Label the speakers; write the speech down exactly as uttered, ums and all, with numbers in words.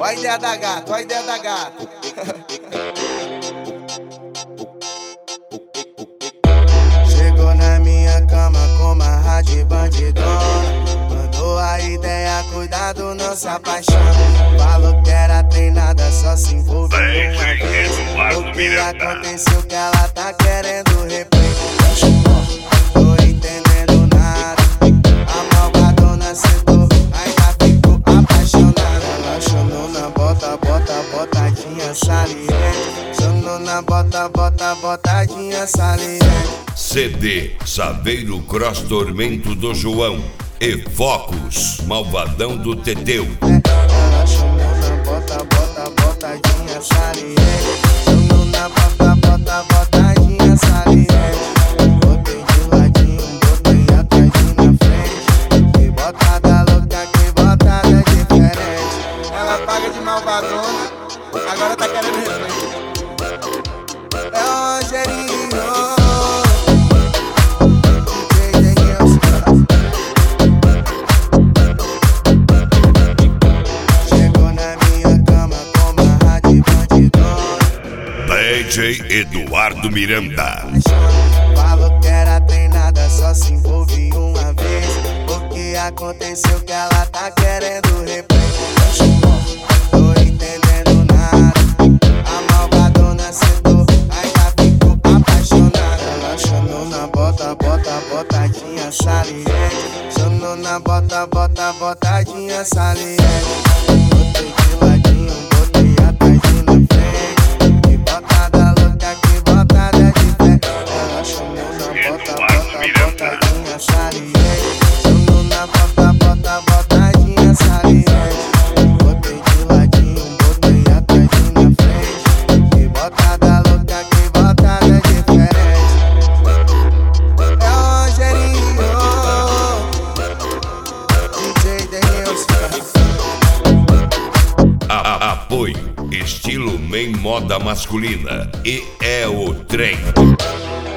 Speaker 1: Ó a ideia da gata, ó a ideia da gata. Chegou na minha cama com uma rádio bandidona. Mandou a ideia, cuidado, não se apaixona. Falou que era treinada, só se envolveu uma vez. O que aconteceu que ela tá querendo replay. Tô entendendo nada. A malvadona sentou, ainda ficou apaixonada. Ela chamou na bota, bota, botadinha saliente. Chamou na bota, bota, botadinha saliente.
Speaker 2: C D Saveiro Cross Tormento do João e Focus Malvadão do Teteu.
Speaker 1: Ela chamou na bota, bota, botadinha saliente. Chamou na bota, bota, botadinha saliente. Botei de ladinho, botei atrás e na frente. Que botada louca, que botada diferente. Ela paga de malvadona, agora tá querendo replay. É o Rogerinho.
Speaker 2: D J Eduardo Miranda.
Speaker 1: Falou que era treinada, só se envolve uma vez. O que aconteceu que ela tá querendo replay. Tô entendendo nada. A malvadona sentou, ainda ficou apaixonada. Ela chamou na bota, bota, botadinha saliente. Chamou na bota, bota, botadinha saliente. Botei de ladinho, botei atrás e na frente. Botadinha saliente, chamou na bota, bota, botadinha saliente. Botei de ladinho, botei atrás e na frente. Que botada louca, que botada diferente. É o Rogerinho, D J Denilson.
Speaker 2: Apoio Estilo Main Moda Masculina e é o trem.